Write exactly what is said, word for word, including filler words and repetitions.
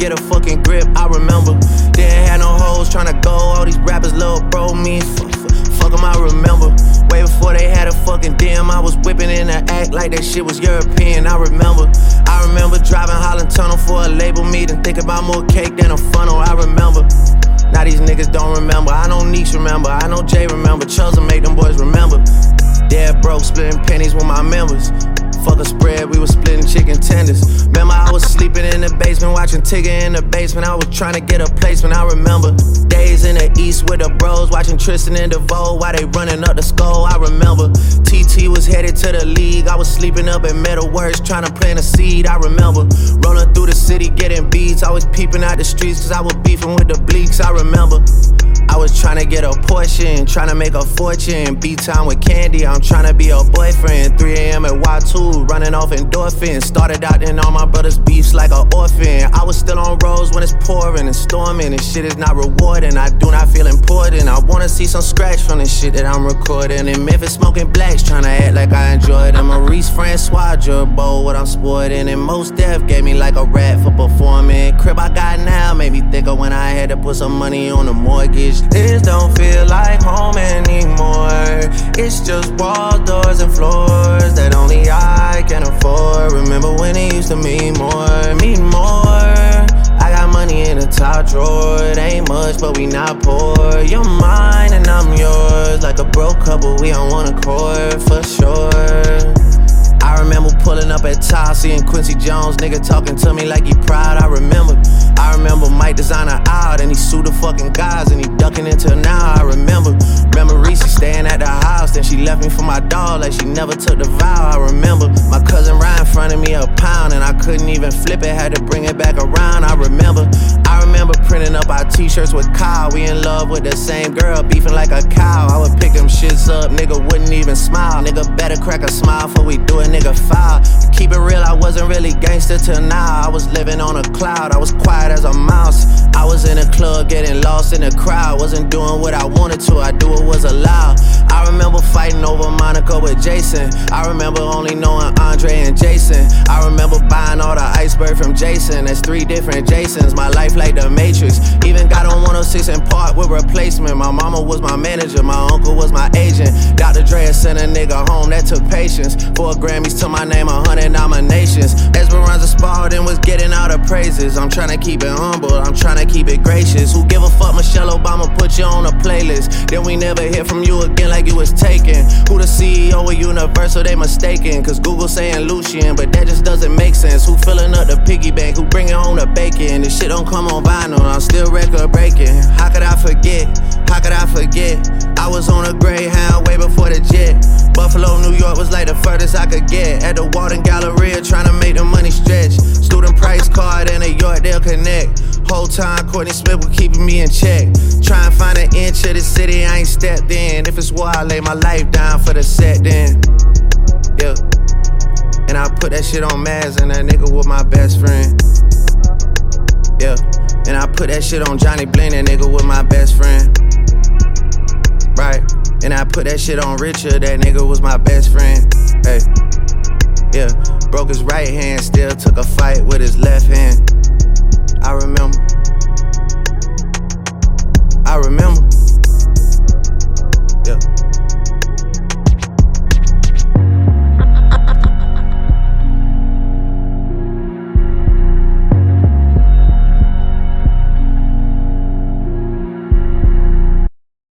get a fucking grip, I remember. Didn't have no hoes tryna go, all these rappers little bro me. Fuck, fuck 'em, I remember. Way before they had a fucking D M, I was whipping in the act like that shit was European, I remember. I remember driving Holland Tunnel for a label meeting, thinking about more cake than a funnel, I remember. Now these niggas don't remember, I know Neeks remember, I know Jay remember, Chuzza make them boys remember. Dead broke, splitting pennies with my members. Fuck a spread, we was splitting chicken tenders. Remember I was sleeping in the basement, watching Tigger in the basement. I was trying to get a placement, I remember. Days in the east with the bros, watching Tristan and DeVoe while they running up the skull, I remember. T T was headed to the league, I was sleeping up at Metalworks, trying to plant a seed, I remember. Rolling through the city, getting beats, I was peeping out the streets cause I was beefing with the bleaks, I remember. I was tryna get a portion, tryna make a fortune. B-time with Candy, I'm tryna be a boyfriend. three a.m. at Y two, running off endorphins. Started out in all my brother's beefs like an orphan. I was still on roads when it's pouring and storming, and shit is not rewarding. I do not feel important. I wanna see some scratch from the shit that I'm recording. In Memphis smoking blacks, tryna act like I enjoy it. And Maurice Francois, Jerbo, what I'm sporting. And Most Def gave me like a rat for performing. Crib I got now made me think of when I had to put some money on the mortgage. This don't feel like home anymore. It's just walls, doors, and floors that only I can afford. Remember when it used to mean more, mean more. I got money in the top drawer. It ain't much, but we not poor. You're mine and I'm yours. Like a broke couple, we on one accord for sure. I remember pulling up at Ty, seeing Quincy Jones, nigga talking to me like he proud, I remember. I remember Mike Designer out and he sued the fucking guys and he ducking until now, I remember. Remember Reese staying at the house, then she left me for my dog like she never took the vow, I remember. My cousin Ryan fronted me a pound and I couldn't even flip it, had to bring it back around, I remember. I remember printing up our t-shirts with Kyle, we in love with the same girl, beefing like a cow. I would pick them shits up, nigga wouldn't even smile. Nigga better crack a smile before we do it, nigga foul. To keep it real, I wasn't really gangster till now. I was living on a cloud, I was quiet as a mouse. I was in a club getting lost in the crowd. Wasn't doing what I wanted to, I do what was allowed. I remember fighting over Monica with Jason. I remember only knowing Andre and Jason. I remember buying all the iceberg from Jason. That's three different Jasons, my life like the Matrix. Even got on one oh six in Park with replacement. My mama was my manager, my uncle was my agent. Doctor Dre sent a nigga home, that took patience. Four Grammys to my name, a hundred nominations. Esperanza Spalding was getting all the praises. I'm tryna keep it humble, I'm tryna keep it gracious. Who give a fuck, Michelle Obama put you on a playlist. Then we never hear from you again like you was taken. Who the C E O of Universal, they mistaken. Cause Google saying Lucian, but that just doesn't make sense. Who filling up the piggy bank, who bringing home the bacon. This shit don't come on vinyl, I'm still record breaking. How could I forget, how could I forget? I was on a Greyhound way before the jet. Buffalo, New York was like the furthest I could get. At the Walton Galleria trying to make the money stretch. Student price card and a Yorkdale Connect. Whole time Courtney Smith was keeping me in check. Try and find an inch of the city I ain't stepped in. If it's war, I lay my life down for the set then. Yeah. And I put that shit on Maz and that nigga was my best friend. Yeah. And I put that shit on Johnny Bling, that nigga was my best friend. Right. And I put that shit on Richard, that nigga was my best friend. Hey. Yeah. Broke his right hand, still took a fight with his left hand. I remember.